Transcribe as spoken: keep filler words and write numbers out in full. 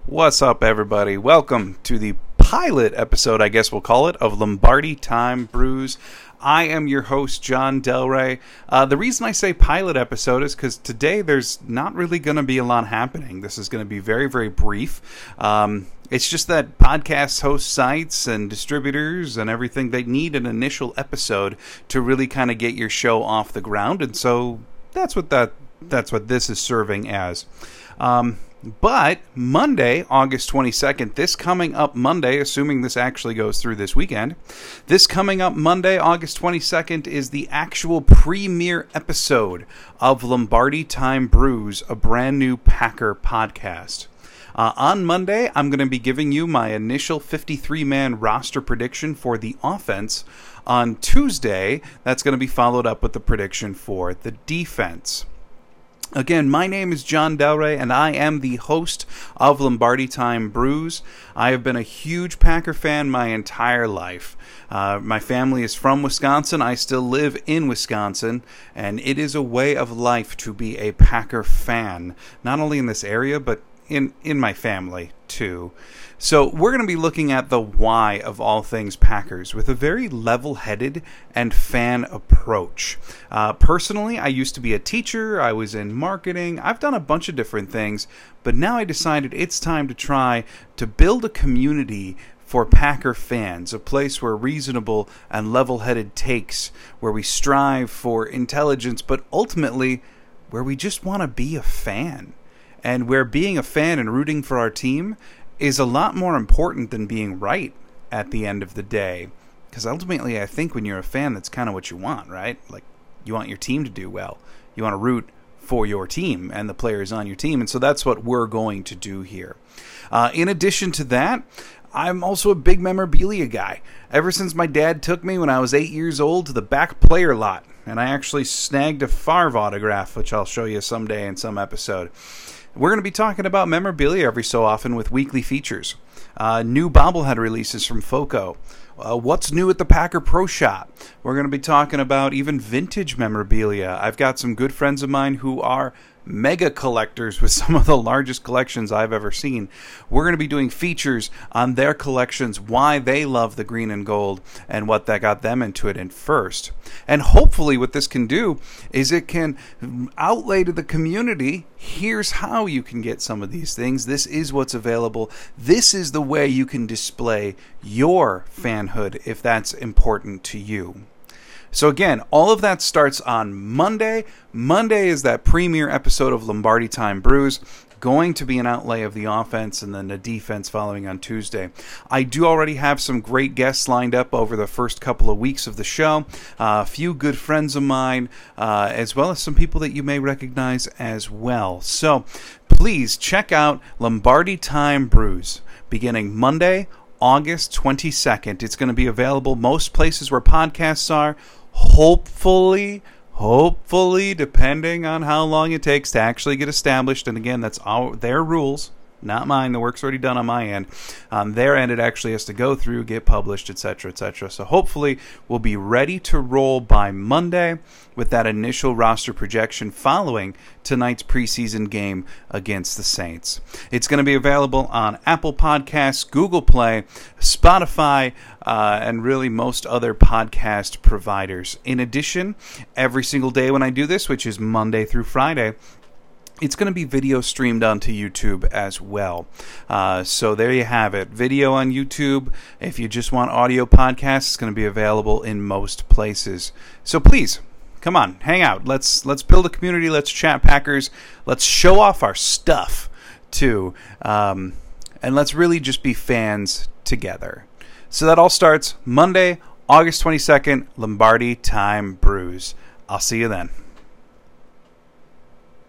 What's up, everybody? Welcome to the pilot episode, I guess we'll call it, of Lombardi Time Brews. I am your host, John Del Rey. Uh, the reason I say pilot episode is because today there's not really going to be a lot happening. This is going to be very, very brief. Um, it's just that podcast host sites and distributors and everything, they need an initial episode to really kind of get your show off the ground. And so that's what that that's what this is serving as. Um, But Monday, August twenty-second, this coming up Monday, assuming this actually goes through this weekend, this coming up Monday, August twenty-second, is the actual premiere episode of Lombardi Time Brews, a brand new Packer podcast. Uh, on Monday, I'm going to be giving you my initial fifty-three man roster prediction for the offense. On Tuesday, that's going to be followed up with the prediction for the defense. Again, my name is John Del Rey, and I am the host of Lombardi Time Brews. I have been a huge Packer fan my entire life. Uh, my family is from Wisconsin. I still live in Wisconsin, and it is a way of life to be a Packer fan, not only in this area, but in, in my family, too. So we're going to be looking at the why of all things Packers with a very level-headed and fan approach. Uh, personally, I used to be a teacher. I was in marketing. I've done a bunch of different things, but now I decided it's time to try to build a community for Packer fans, a place where reasonable and level-headed takes, where we strive for intelligence, but ultimately where we just want to be a fan. And where being a fan and rooting for our team is a lot more important than being right at the end of the day. Because ultimately, I think when you're a fan, that's kind of what you want, right? Like, you want your team to do well. You want to root for your team and the players on your team. And so that's what we're going to do here. Uh, in addition to that, I'm also a big memorabilia guy. Ever since my dad took me when I was eight years old to the back player lot, and I actually snagged a Favre autograph, which I'll show you someday in some episode. We're going to be talking about memorabilia every so often with weekly features. Uh, new bobblehead releases from Foco. Uh, what's new at the Packer Pro Shop? We're going to be talking about even vintage memorabilia. I've got some good friends of mine who are mega collectors with some of the largest collections I've ever seen. We're going to be doing features on their collections, why they love the green and gold, and what that got them into it in first. And hopefully what this can do is it can outlay to the community, here's how you can get some of these things. This is what's available. This is the way you can display your fanhood if that's important to you. So again, all of that starts on Monday. Monday is that premiere episode of Lombardi Time Brews, going to be an outlay of the offense and then the defense following on Tuesday. I do already have some great guests lined up over the first couple of weeks of the show. Uh, a few good friends of mine, uh, as well as some people that you may recognize as well. So please check out Lombardi Time Brews beginning Monday, August twenty-second. It's going to be available most places where podcasts are. Hopefully, hopefully, depending on how long it takes to actually get established, and again, that's our, their rules, not mine. The work's already done on my end. On their end, it actually has to go through, get published, et cetera, et cetera. So hopefully, we'll be ready to roll by Monday with that initial roster projection following tonight's preseason game against the Saints. It's going to be available on Apple Podcasts, Google Play, Spotify, uh, and really most other podcast providers. In addition, every single day when I do this, which is Monday through Friday, it's going to be video streamed onto YouTube as well. Uh, so there you have it. Video on YouTube. If you just want audio podcasts, it's going to be available in most places. So please, come on, hang out. Let's let's build a community. Let's chat Packers. Let's show off our stuff, too. Um, and let's really just be fans together. So that all starts Monday, August twenty-second, Lombardi Time Brews. I'll see you then.